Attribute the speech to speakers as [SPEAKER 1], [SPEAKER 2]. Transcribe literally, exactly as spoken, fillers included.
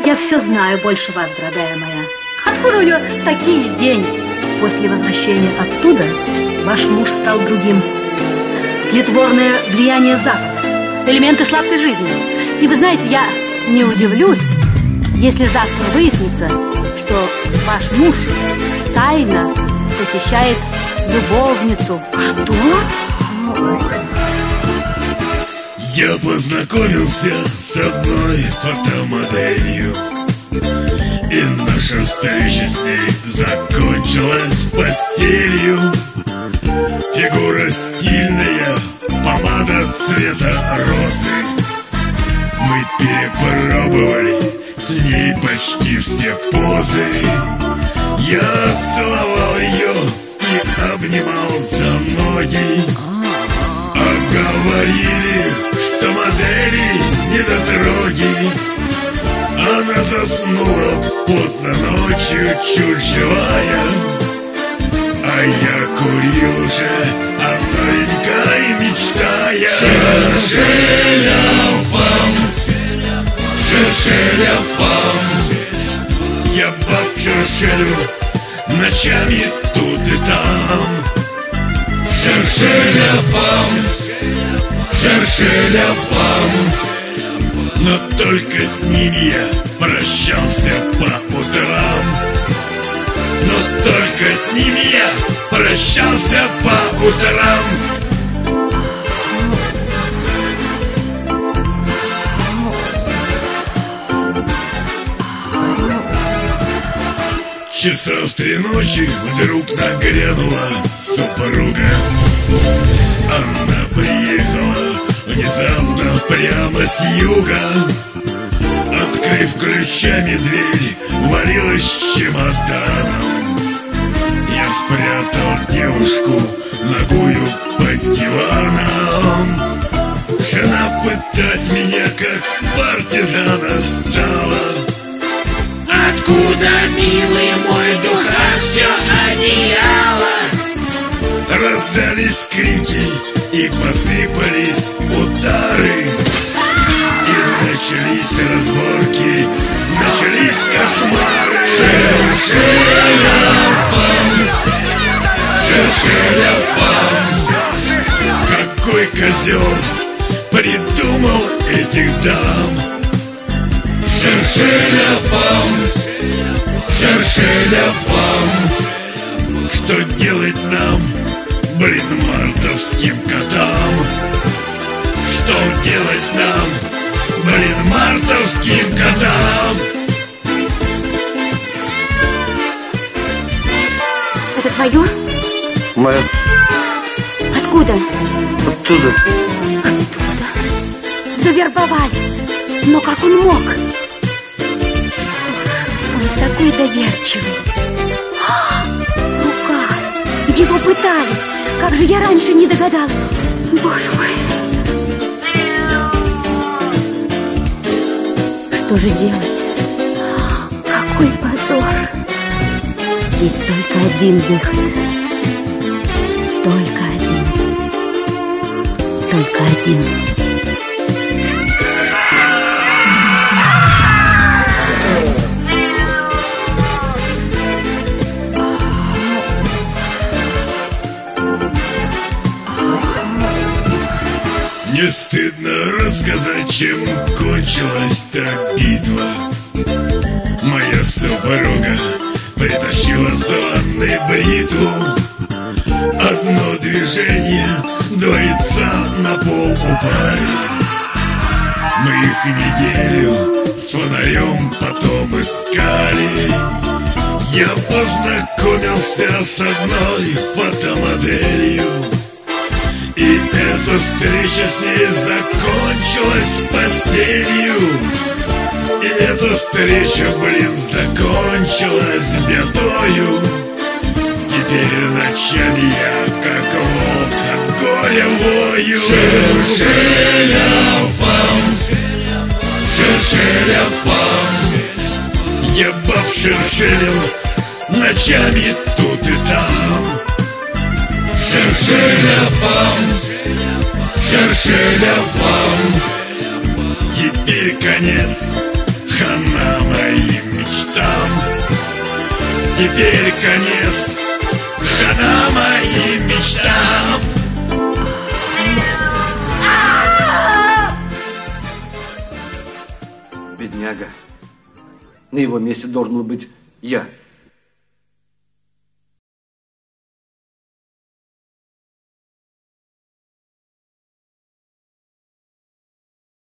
[SPEAKER 1] я все знаю больше вас, дорогая моя. Откуда у него такие деньги? После возвращения оттуда ваш муж стал другим. Тлетворное влияние Запада, элементы сладкой жизни. И вы знаете, я не удивлюсь, если завтра выяснится, что ваш муж тайно посещает любовницу. Что?
[SPEAKER 2] Я познакомился с одной фотомоделью, и наша встреча с ней закончилась постелью. Фигура стильная, помада цвета розы. Мы перепробовали с ней почти все позы. Я целовал ее и обнимал за ноги. А говорили, что модели недотроги. Она заснула поздно ночью, чуть живая, а я курил уже, о новенькой мечтая.
[SPEAKER 3] Cherchez la femme, cherchez la femme.
[SPEAKER 2] Я баб шершелю ночами тут и там.
[SPEAKER 3] Cherchez la femme, cherchez la femme.
[SPEAKER 2] Но только с ними я прощался по утрам. Но только с ними я прощался по утрам. Часа в три ночи вдруг нагрянула супруга. Она приехала внезапно прямо с юга. Открыв ключами дверь, валилась чемоданом. Я спрятал девушку ногою под диваном. Жена пытать меня как партизана стала.
[SPEAKER 3] Откуда, милый мой, духах все одеяло?
[SPEAKER 2] Раздались крики и посыпались удары. И начались разборки, начались кошмары.
[SPEAKER 3] Cherchez la femme, cherchez la femme.
[SPEAKER 2] Какой козел придумал этих дам?
[SPEAKER 3] Cherchez la femme, cherchez la femme.
[SPEAKER 2] Что делать нам, блин, мартовским котам? Что делать нам, блин, мартовским котам?
[SPEAKER 1] Это твое?
[SPEAKER 4] Мое.
[SPEAKER 1] Откуда?
[SPEAKER 4] Оттуда.
[SPEAKER 1] Оттуда. Завербовали. Но как он мог? Он такой доверчивый. А, рука. Его пытали. Как же я раньше не догадалась. Боже мой. Что же делать? Какой позор. Есть только один выход. Только один. Только один.
[SPEAKER 2] Не стыдно рассказать, чем кончилась та битва. Моя супруга притащила с ванной бритву. Одно движение, два яйца на пол упали. Мы их неделю с фонарем потом искали. Я познакомился с одной фотомоделью, и эта встреча с ней закончилась постелью. И эта встреча, блин, закончилась бедою. Теперь ночами я, как волк, от горя вою.
[SPEAKER 3] Cherchez la femme, cherchez la femme.
[SPEAKER 2] Я баб шершелил ночами тут и там.
[SPEAKER 3] Cherchez la femme, cherchez la femme.
[SPEAKER 2] Теперь конец, хана моя. теперь конец, хана моим мечтам.
[SPEAKER 4] Бедняга. На его месте должен был быть я.